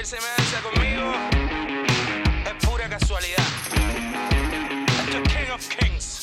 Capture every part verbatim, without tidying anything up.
cualquier semejanza conmigo es pura casualidad. Esto es King of Kings.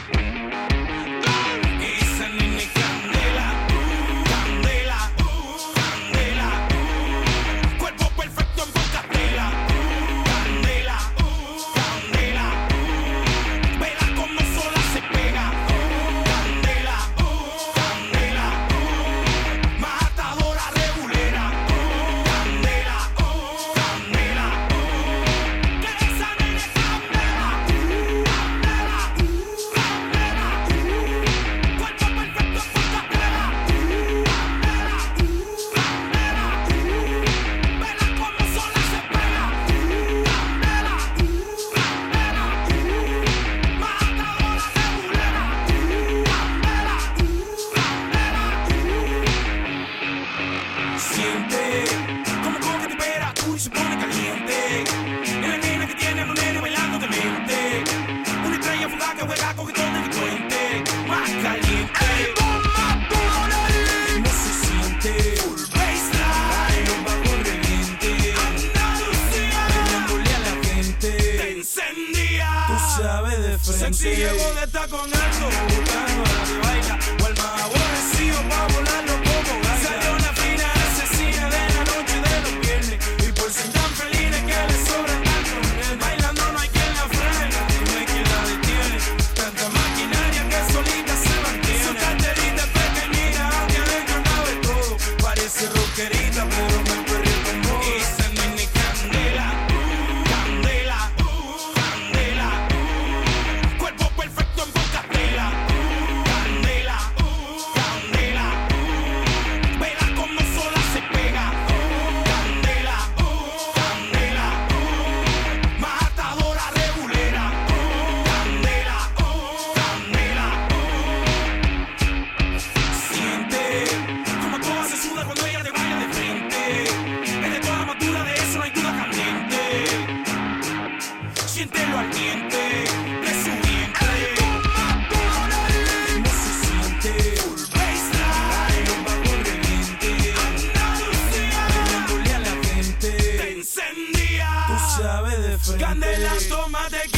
Sexy llegó de estar con alto, buscando a la que baila, o al más aborrecido pa' volarlo como baila. Salió una fina asesina de la noche de los viernes, y por ser tan felines que le sobran tantos nenes. Bailando no hay quien la frene, no hay quien la detiene, tanta maquinaria que solita se mantiene. Su carterita es pequeñita, aunque adentro cabe todo, parece rockerita, pero me perdió con modo. Y esa nene candela, candela, candela, cuerpo perfecto en poca tela, candela, candela, vela como sola se pega, candela, candela, matadora regulera, candela, candela. Siente como todo se suda cuando ella te vaya de frente, es de toda madura, de eso no hay duda caliente. Siente lo ardiente de su vientre, cómo se siente, full baseline, los bajos reviente, Andalucía, bailándole a la gente, te encendía, tú sabes de frente. Candela, tómate